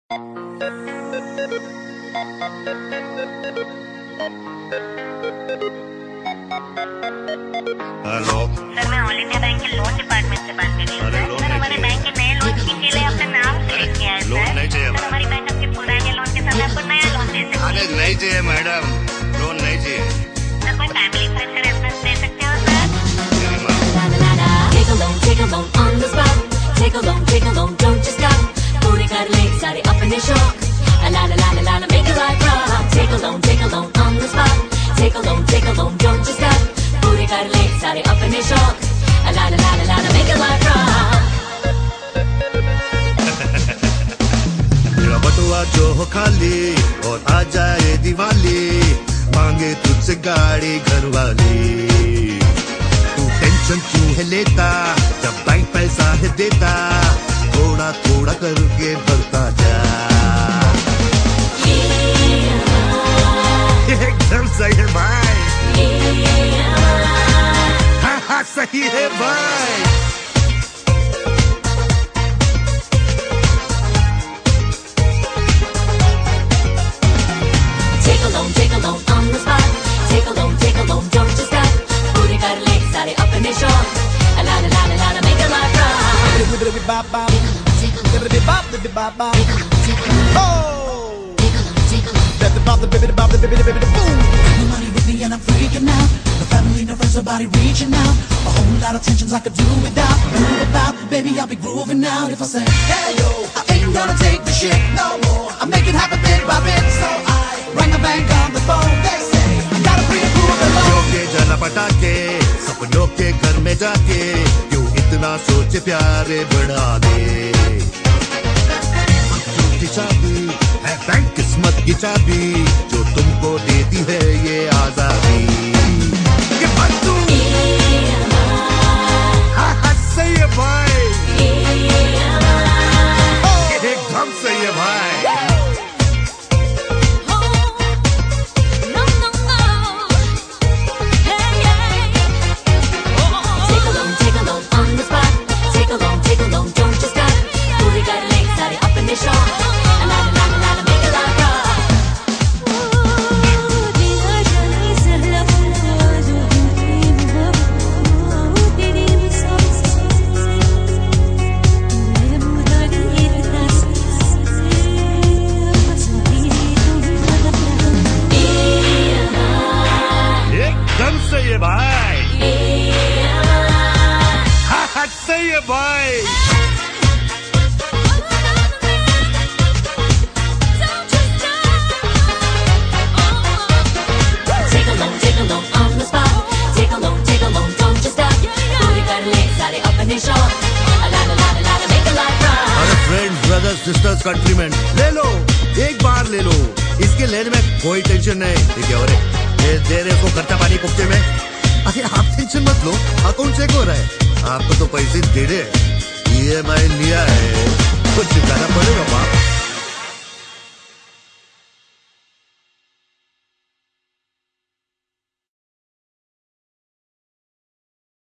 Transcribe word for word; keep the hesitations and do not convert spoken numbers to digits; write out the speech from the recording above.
Hello sir, मैं All India Bank के loan department से बात कर रही हूँ। सर, हमारे बैंक के नए लॉन्च के लिए आपका नाम सेलेक्ट किया है। लोन नहीं चाहिए सर, हमारी बैंक आपके पुराने लोन के साथ आपको नया लोन दे सकती है। अरे नहीं चाहिए मैडम, लोन नहीं चाहिए। सर, कोई फैमिली फ्रेंड का रेफरेंस दे सकते हो sir? Take a loan, take a loan on the spot. Take a loan, take a loan, don't you stop. पूरे कर ले सारे अपने शौक. La la la la la la, make your life rock. Take a loan, take a loan on the spot. Take a loan, take a loan, don't you stop. पूरे कर ले सारे अपने शौक. La la la la la la, make your life rock. मेरा बटुआ जो हो खाली और आ जाए दिवाली, मांगे तुझसे गाड़ी घर वाली। टेंशन क्यों है लेता जब बैंक पैसा है देता, थोड़ा थोड़ा करके भरता जा। एकदम सही है भाई, हाँ हाँ सही है भाई। Take a loan, take a loan on the spot. Take a loan, take a loan, don't you stop. पूरे कर ले सारे अपने शौक. La la la la la, make your life rock. Money with me and I'm freaking out. No family, no friends, nobody reaching out. A whole lot of tensions I could do without. Move about, baby, I'll be grooving out. If I say, hey yo, I ain't gonna take the shit no more. I make it happen bit by bit, so I rang the bank on the phone. They say I gotta pre-approve the loan. के जला पटाके सपनों के घर में जाके, क्यों इतना सोचे प्यारे बढ़ा दे। झूठी चाबी है बैंक किस्मत की चाबी, जो तुमको देती है ये आजादी। ये बंदू हाँ हाँ सही है भाई, एकदम सही है भाई। सही है भाई, हाँ हाँ सही है भाई। Take a loan, take a loan on the spot. Take a loan, take a loan, don't you stop. पूरे कर ले सारे अपने शौक. La la la la la, make your life rock. अरे फ्रेंड्स, ब्रदर्स, सिस्टर्स, कंट्रीमैन, ले लो एक बार ले लो, इसके लेने में कोई टेंशन नहीं। ठीक है, और ये दे रहे को खर्चा पानी कुप्ते में, अरे आप टेंशन मत लो, अकाउंट चेक हो रहा है, आपको तो पैसे दे रहे, ई एम आई लिया है, कुछ चुकाना